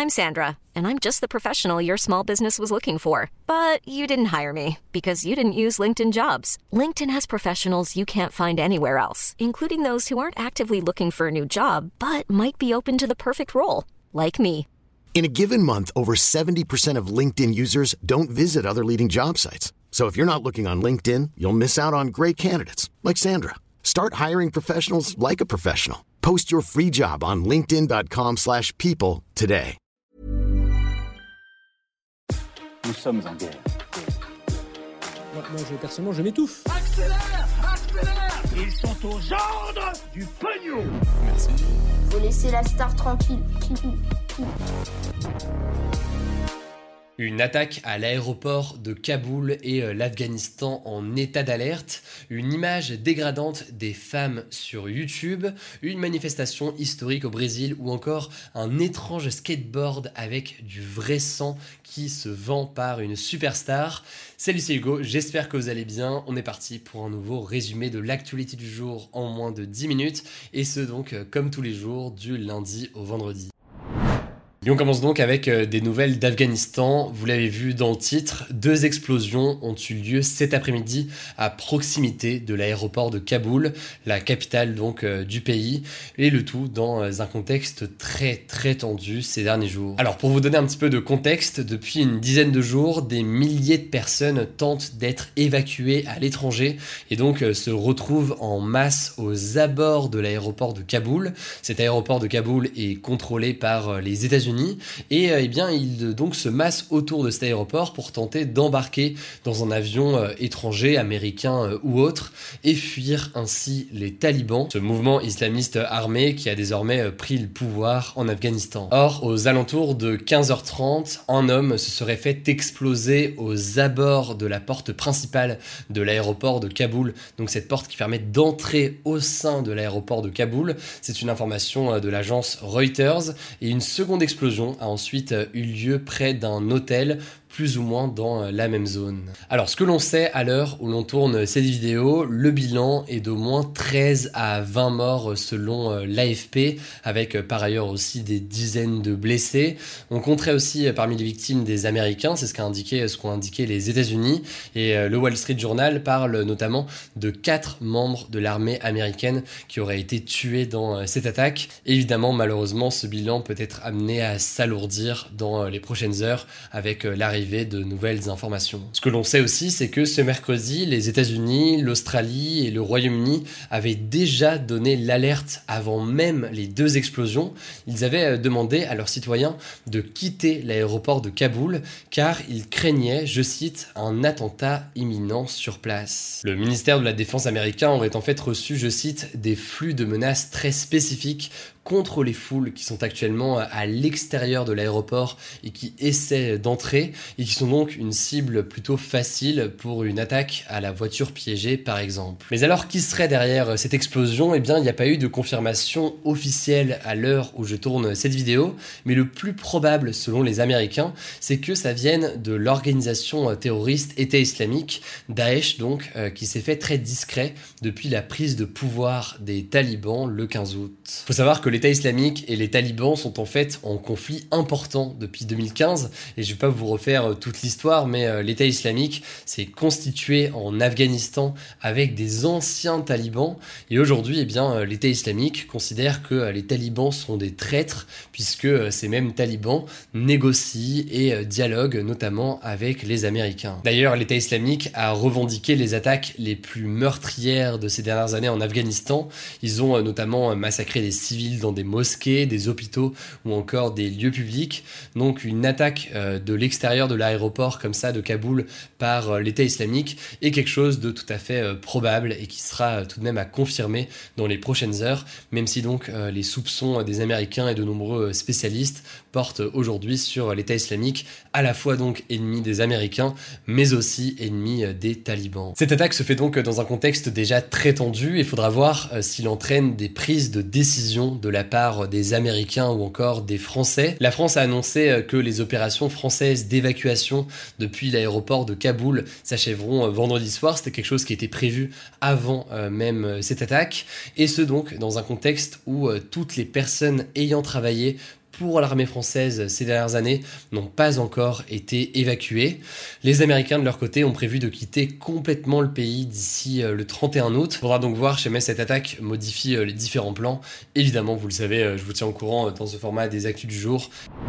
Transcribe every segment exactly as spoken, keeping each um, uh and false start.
I'm Sandra, and I'm just the professional your small business was looking for. But you didn't hire me because you didn't use LinkedIn Jobs. LinkedIn has professionals you can't find anywhere else, including those who aren't actively looking for a new job, but might be open to the perfect role, like me. In a given month, over seventy percent of LinkedIn users don't visit other leading job sites. So if you're not looking on LinkedIn, you'll miss out on great candidates like Sandra. Start hiring professionals like a professional. Post your free job on linkedin.com slash people today. Nous sommes en guerre. Moi, moi je, personnellement, je m'étouffe. Accélère, accélère. Ils sont aux ordres du pognon. Merci. Faut laisser la star tranquille. Une attaque à l'aéroport de Kaboul et euh, l'Afghanistan en état d'alerte, une image dégradante des femmes sur YouTube, une manifestation historique au Brésil ou encore un étrange skateboard avec du vrai sang qui se vend par une superstar. Salut, c'est Hugo, j'espère que vous allez bien. On est parti pour un nouveau résumé de l'actualité du jour en moins de dix minutes et ce donc euh, comme tous les jours du lundi au vendredi. Et on commence donc avec des nouvelles d'Afghanistan. Vous l'avez vu dans le titre, deux explosions ont eu lieu cet après-midi à proximité de l'aéroport de Kaboul, la capitale donc du pays, et le tout dans un contexte très très tendu ces derniers jours. Alors pour vous donner un petit peu de contexte, depuis une dizaine de jours, des milliers de personnes tentent d'être évacuées à l'étranger et donc se retrouvent en masse aux abords de l'aéroport de Kaboul. Cet aéroport de Kaboul est contrôlé par les États-Unis et euh, eh bien ils donc se massent autour de cet aéroport pour tenter d'embarquer dans un avion euh, étranger, américain euh, ou autre et fuir ainsi les talibans, ce mouvement islamiste armé qui a désormais euh, pris le pouvoir en Afghanistan. Or, aux alentours de quinze heures trente, un homme se serait fait exploser aux abords de la porte principale de l'aéroport de Kaboul, donc cette porte qui permet d'entrer au sein de l'aéroport de Kaboul. C'est une information euh, de l'agence Reuters et une seconde explosion a ensuite eu lieu près d'un hôtel plus ou moins dans la même zone. Alors ce que l'on sait à l'heure où l'on tourne cette vidéo, le bilan est d'au moins treize à vingt morts selon l'A F P, avec par ailleurs aussi des dizaines de blessés. On compterait aussi parmi les victimes des Américains, c'est ce qu'a indiqué, ce qu'ont indiqué les États-Unis, et le Wall Street Journal parle notamment de quatre membres de l'armée américaine qui auraient été tués dans cette attaque. Évidemment, malheureusement, ce bilan peut être amené à s'alourdir dans les prochaines heures avec l'arrivée de nouvelles informations. Ce que l'on sait aussi, c'est que ce mercredi, les États-Unis, l'Australie et le Royaume-Uni avaient déjà donné l'alerte avant même les deux explosions. Ils avaient demandé à leurs citoyens de quitter l'aéroport de Kaboul car ils craignaient, je cite, un attentat imminent sur place. Le ministère de la Défense américain aurait en fait reçu, je cite, des flux de menaces très spécifiques contre les foules qui sont actuellement à l'extérieur de l'aéroport et qui essaient d'entrer et qui sont donc une cible plutôt facile pour une attaque à la voiture piégée par exemple. Mais alors qui serait derrière cette explosion ? Eh bien il n'y a pas eu de confirmation officielle à l'heure où je tourne cette vidéo, mais le plus probable selon les Américains, c'est que ça vienne de l'organisation terroriste État islamique, Daesh donc, euh, qui s'est fait très discret depuis la prise de pouvoir des talibans le quinze août. Faut savoir que l'État islamique et les talibans sont en fait en conflit important depuis deux mille quinze et je vais pas vous refaire toute l'histoire, mais euh, l'État islamique s'est constitué en Afghanistan avec des anciens talibans et aujourd'hui eh bien euh, l'État islamique considère que euh, les talibans sont des traîtres puisque euh, ces mêmes talibans négocient et euh, dialoguent notamment avec les Américains. D'ailleurs l'État islamique a revendiqué les attaques les plus meurtrières de ces dernières années en Afghanistan. Ils ont euh, notamment massacré des civils dans des mosquées, des hôpitaux ou encore des lieux publics. Donc une attaque euh, de l'extérieur de l'aéroport comme ça de Kaboul par euh, l'État islamique est quelque chose de tout à fait euh, probable et qui sera euh, tout de même à confirmer dans les prochaines heures, même si donc euh, les soupçons des Américains et de nombreux spécialistes portent aujourd'hui sur l'État islamique, à la fois donc ennemi des Américains, mais aussi ennemi des talibans. Cette attaque se fait donc dans un contexte déjà très tendu et il faudra voir euh, s'il entraîne des prises de décision de la part des Américains ou encore des Français. La France a annoncé que les opérations françaises d'évacuation depuis l'aéroport de Kaboul s'achèveront vendredi soir. C'était quelque chose qui était prévu avant euh, même cette attaque et ce donc dans un contexte où euh, toutes les personnes ayant travaillé pour l'armée française ces dernières années n'ont pas encore été évacués. Les Américains de leur côté ont prévu de quitter complètement le pays d'ici le trente et un août. Il faudra donc voir si jamais cette attaque modifie les différents plans. Évidemment, vous le savez, je vous tiens au courant dans ce format des actus du jour.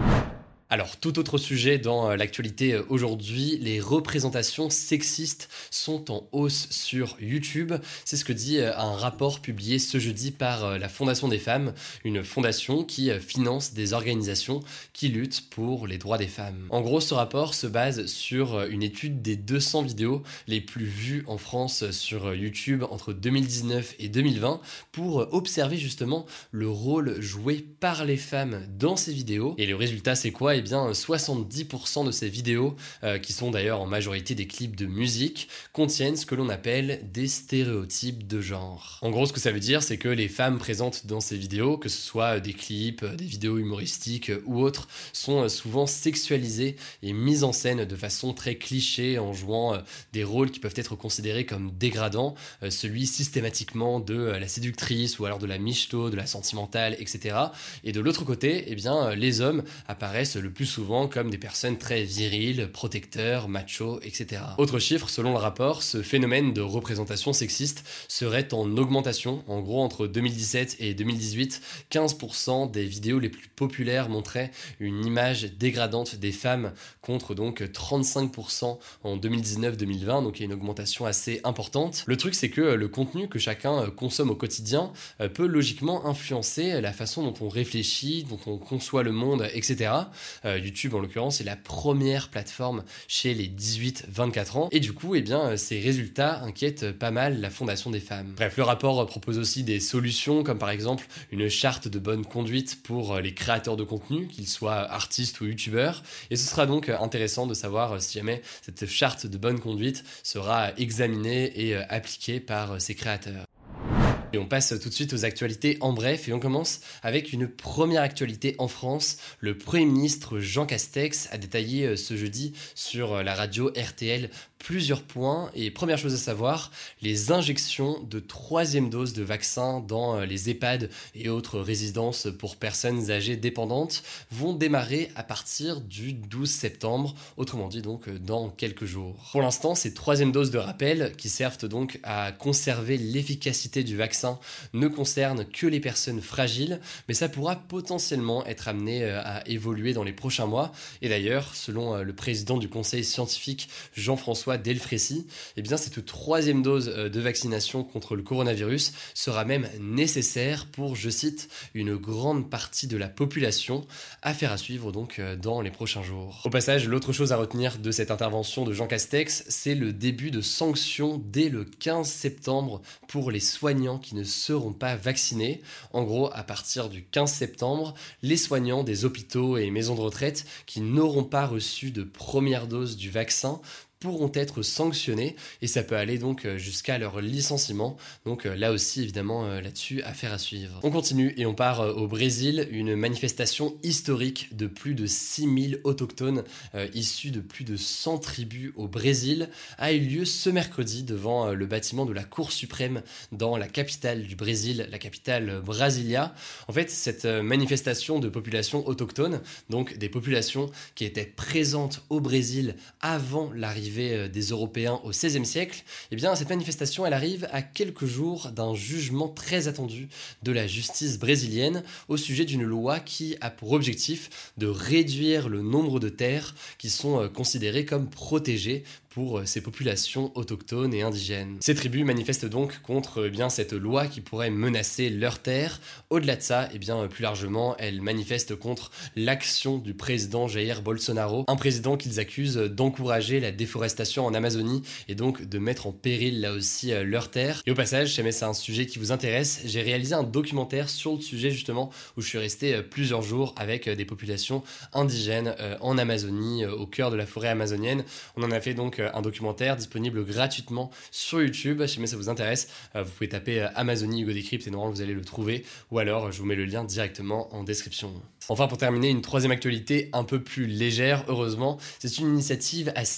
Alors, tout autre sujet dans l'actualité aujourd'hui, les représentations sexistes sont en hausse sur YouTube. C'est ce que dit un rapport publié ce jeudi par la Fondation des femmes, une fondation qui finance des organisations qui luttent pour les droits des femmes. En gros, ce rapport se base sur une étude des deux cents vidéos les plus vues en France sur YouTube entre deux mille dix-neuf et deux mille vingt pour observer justement le rôle joué par les femmes dans ces vidéos. Et le résultat, c'est quoi ? Eh bien, soixante-dix pour cent de ces vidéos, euh, qui sont d'ailleurs en majorité des clips de musique, contiennent ce que l'on appelle des stéréotypes de genre. En gros, ce que ça veut dire, c'est que les femmes présentes dans ces vidéos, que ce soit des clips, des vidéos humoristiques ou autres, sont souvent sexualisées et mises en scène de façon très cliché en jouant des rôles qui peuvent être considérés comme dégradants, euh, celui systématiquement de la séductrice ou alors de la michto, de la sentimentale, et cetera. Et de l'autre côté, eh bien, les hommes apparaissent le plus souvent comme des personnes très viriles, protecteurs, machos, et cetera. Autre chiffre, selon le rapport, ce phénomène de représentation sexiste serait en augmentation. En gros, entre deux mille dix-sept et deux mille dix-huit, quinze pour cent des vidéos les plus populaires montraient une image dégradante des femmes, contre donc trente-cinq pour cent en deux mille dix-neuf deux mille vingt, donc il y a une augmentation assez importante. Le truc, c'est que le contenu que chacun consomme au quotidien peut logiquement influencer la façon dont on réfléchit, dont on conçoit le monde, et cetera. Euh, YouTube, en l'occurrence, est la première plateforme chez les dix-huit vingt-quatre ans. Et du coup, eh bien, ces résultats inquiètent pas mal la Fondation des femmes. Bref, le rapport propose aussi des solutions, comme par exemple une charte de bonne conduite pour les créateurs de contenu, qu'ils soient artistes ou youtubeurs. Et ce sera donc intéressant de savoir si jamais cette charte de bonne conduite sera examinée et appliquée par ces créateurs. Et on passe tout de suite aux actualités en bref et on commence avec une première actualité en France. Le Premier ministre Jean Castex a détaillé ce jeudi sur la radio R T L plusieurs points et première chose à savoir, les injections de troisième dose de vaccin dans les EHPAD et autres résidences pour personnes âgées dépendantes vont démarrer à partir du douze septembre, autrement dit donc dans quelques jours. Pour l'instant, ces troisième doses de rappel qui servent donc à conserver l'efficacité du vaccin ne concernent que les personnes fragiles, mais ça pourra potentiellement être amené à évoluer dans les prochains mois. Et d'ailleurs, selon le président du conseil scientifique Jean-François Delfrécy, eh bien cette troisième dose de vaccination contre le coronavirus sera même nécessaire pour, je cite, une grande partie de la population. Affaire à suivre donc dans les prochains jours. Au passage, l'autre chose à retenir de cette intervention de Jean Castex, c'est le début de sanctions dès le quinze septembre pour les soignants qui ne seront pas vaccinés. En gros, à partir du quinze septembre, les soignants des hôpitaux et maisons de retraite qui n'auront pas reçu de première dose du vaccin pourront être sanctionnés et ça peut aller donc jusqu'à leur licenciement. Donc là aussi, évidemment, là-dessus, affaire à suivre. On continue et on part au Brésil. Une manifestation historique de plus de six mille autochtones euh, issus de plus de cent tribus au Brésil a eu lieu ce mercredi devant le bâtiment de la Cour suprême dans la capitale du Brésil, la capitale Brasilia. En fait, cette manifestation de populations autochtones, donc des populations qui étaient présentes au Brésil avant l'arrivée des Européens au seizième siècle, eh bien cette manifestation elle arrive à quelques jours d'un jugement très attendu de la justice brésilienne au sujet d'une loi qui a pour objectif de réduire le nombre de terres qui sont considérées comme protégées pour ces populations autochtones et indigènes. Ces tribus manifestent donc contre eh bien, cette loi qui pourrait menacer leurs terres. Au-delà de ça, eh bien, plus largement, elles manifestent contre l'action du président Jair Bolsonaro, un président qu'ils accusent d'encourager la déforestation en Amazonie et donc de mettre en péril là aussi leurs terres. Et au passage, si jamais c'est un sujet qui vous intéresse, j'ai réalisé un documentaire sur le sujet justement où je suis resté plusieurs jours avec des populations indigènes en Amazonie, au cœur de la forêt amazonienne. On en a fait donc un documentaire disponible gratuitement sur YouTube. Si jamais ça vous intéresse, vous pouvez taper Amazonie Hugo Décrypte et normalement vous allez le trouver, ou alors je vous mets le lien directement en description. Enfin, pour terminer, une troisième actualité un peu plus légère, heureusement, c'est une initiative assez étrange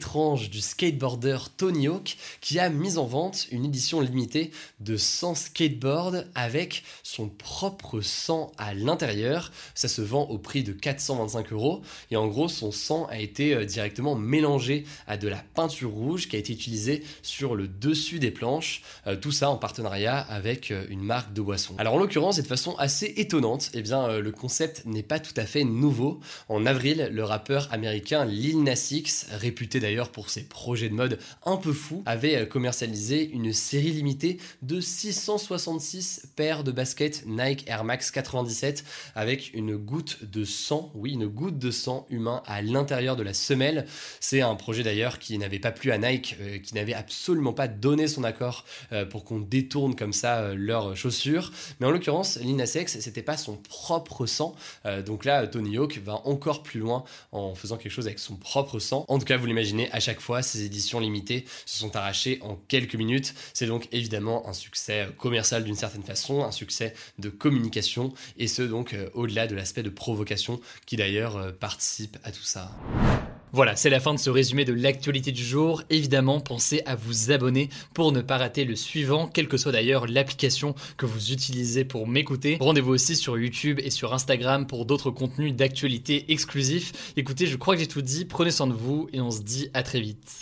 étrange du skateboarder Tony Hawk qui a mis en vente une édition limitée de cent skateboards avec son propre sang à l'intérieur. Ça se vend au prix de quatre cent vingt-cinq euros et en gros son sang a été directement mélangé à de la peinture rouge qui a été utilisée sur le dessus des planches, euh, tout ça en partenariat avec euh, une marque de boisson. Alors en l'occurrence et de façon assez étonnante, eh bien euh, le concept n'est pas tout à fait nouveau. En avril, le rappeur américain Lil Nas X, réputé d'ailleurs pour ses projets de mode un peu fous, avait euh, commercialisé une série limitée de six cent soixante-six paires de baskets Nike Air Max quatre-vingt-dix-sept avec une goutte de sang, oui une goutte de sang humain à l'intérieur de la semelle. C'est un projet d'ailleurs qui n'avait pas plu à Nike, euh, qui n'avait absolument pas donné son accord euh, pour qu'on détourne comme ça euh, leurs chaussures. Mais en l'occurrence, Lil Nas X, c'était pas son propre sang. Euh, donc là, Tony Hawk va encore plus loin en faisant quelque chose avec son propre sang. En tout cas, vous l'imaginez, à chaque fois, ces éditions limitées se sont arrachées en quelques minutes. C'est donc évidemment un succès commercial d'une certaine façon, un succès de communication, et ce donc euh, au-delà de l'aspect de provocation qui d'ailleurs euh, participe à tout ça. Voilà, c'est la fin de ce résumé de l'actualité du jour. Évidemment, pensez à vous abonner pour ne pas rater le suivant, quelle que soit d'ailleurs l'application que vous utilisez pour m'écouter. Rendez-vous aussi sur YouTube et sur Instagram pour d'autres contenus d'actualité exclusifs. Écoutez, je crois que j'ai tout dit, prenez soin de vous et on se dit à très vite.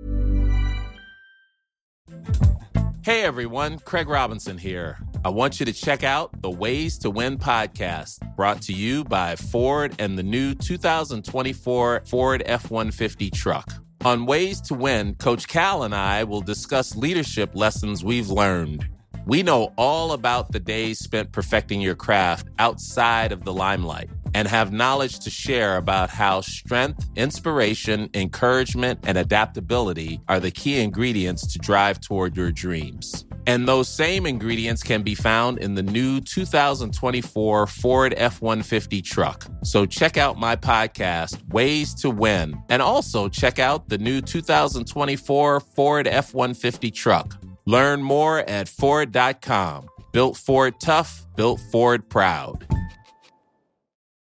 Hey everyone, Craig Robinson here. I want you to check out the Ways to Win podcast, brought to you by Ford and the new two thousand twenty-four Ford F one fifty truck. On Ways to Win, Coach Cal and I will discuss leadership lessons we've learned. We know all about the days spent perfecting your craft outside of the limelight and have knowledge to share about how strength, inspiration, encouragement, and adaptability are the key ingredients to drive toward your dreams. And those same ingredients can be found in the new two thousand twenty-four Ford F one fifty truck. So check out my podcast, Ways to Win, and also check out the new two thousand twenty-four Ford F one fifty truck. Learn more at Ford dot com. Built Ford tough, built Ford proud.